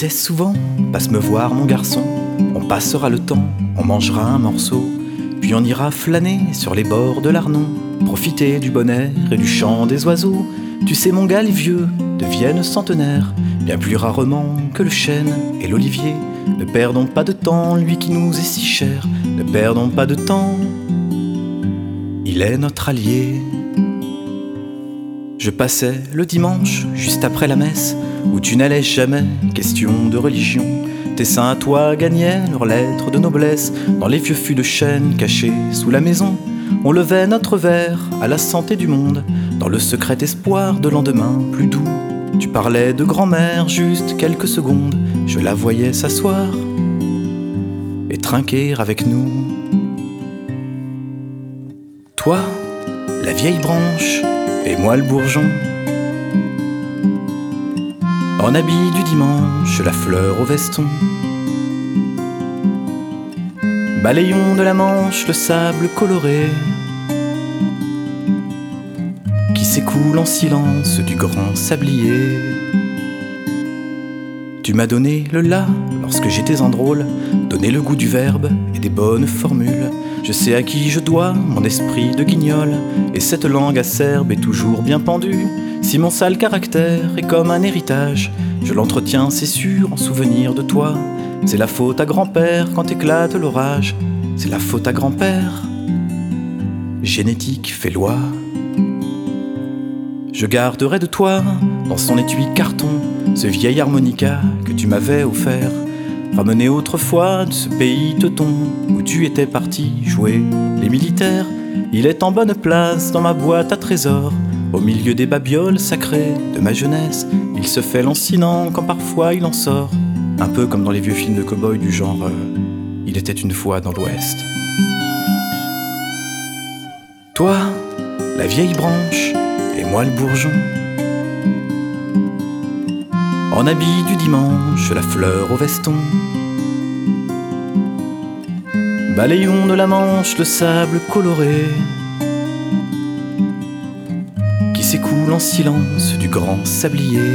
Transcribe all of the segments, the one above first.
disais souvent, passe me voir mon garçon, on passera le temps, on mangera un morceau, puis on ira flâner sur les bords de l'Arnon, profiter du bon air et du chant des oiseaux. Tu sais mon gars, les vieux deviennent centenaires, bien plus rarement que le chêne et l'olivier. Ne perdons pas de temps, lui qui nous est si cher, ne perdons pas de temps, il est notre allié. Je passais le dimanche, juste après la messe, où tu n'allais jamais, question de religion. Tes saints à toi gagnaient leurs lettres de noblesse dans les vieux fûts de chêne cachés sous la maison. On levait notre verre à la santé du monde, dans le secret espoir de lendemain plus doux. Tu parlais de grand-mère juste quelques secondes, je la voyais s'asseoir et trinquer avec nous. Toi, la vieille branche, et moi le bourgeon, en habit du dimanche, la fleur au veston. Balayons de la Manche le sable coloré qui s'écoule en silence du grand sablier. Tu m'as donné le la lorsque j'étais en drôle, donné le goût du verbe et des bonnes formules. Je sais à qui je dois mon esprit de guignol, et cette langue acerbe est toujours bien pendue. Si mon sale caractère est comme un héritage, je l'entretiens, c'est sûr, en souvenir de toi. C'est la faute à grand-père quand éclate l'orage, c'est la faute à grand-père. Génétique fait loi. Je garderai de toi, dans son étui carton, ce vieil harmonica que tu m'avais offert, ramené autrefois de ce pays teuton où tu étais parti jouer les militaires. Il est en bonne place dans ma boîte à trésors, au milieu des babioles sacrées de ma jeunesse. Il se fait lancinant quand parfois il en sort, un peu comme dans les vieux films de cow-boys du genre Il était une fois dans l'Ouest. Toi, la vieille branche, et moi le bourgeon, en habit du dimanche, la fleur au veston. Balayons de la Manche le sable coloré qui s'écoule en silence du grand sablier.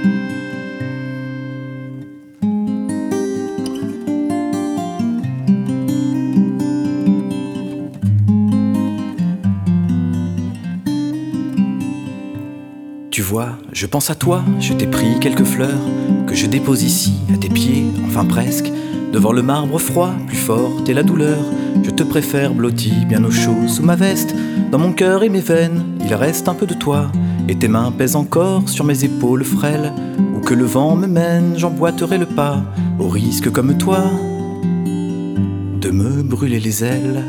Tu vois, je pense à toi, je t'ai pris quelques fleurs que je dépose ici, à tes pieds, enfin presque. Devant le marbre froid, plus forte est la douleur. Je te préfère blotti, bien au chaud, sous ma veste. Dans mon cœur et mes veines, il reste un peu de toi, et tes mains pèsent encore sur mes épaules frêles. Où que le vent me mène, j'emboîterai le pas, au risque comme toi de me brûler les ailes.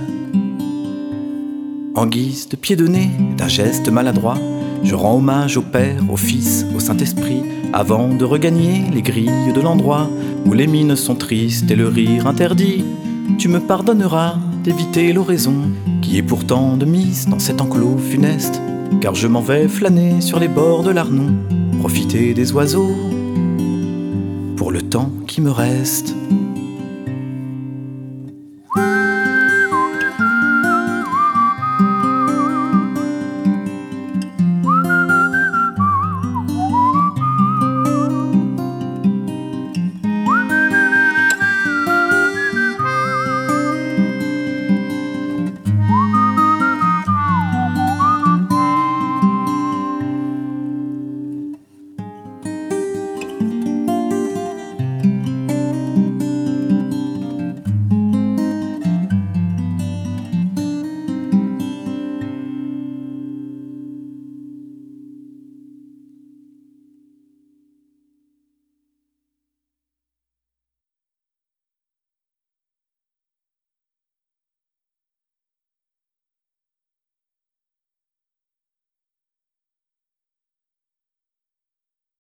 En guise de pied de nez, d'un geste maladroit, je rends hommage au Père, au Fils, au Saint-Esprit, avant de regagner les grilles de l'endroit où les mines sont tristes et le rire interdit. Tu me pardonneras d'éviter l'oraison qui est pourtant de mise dans cet enclos funeste, car je m'en vais flâner sur les bords de l'Arnon, profiter des oiseaux pour le temps qui me reste.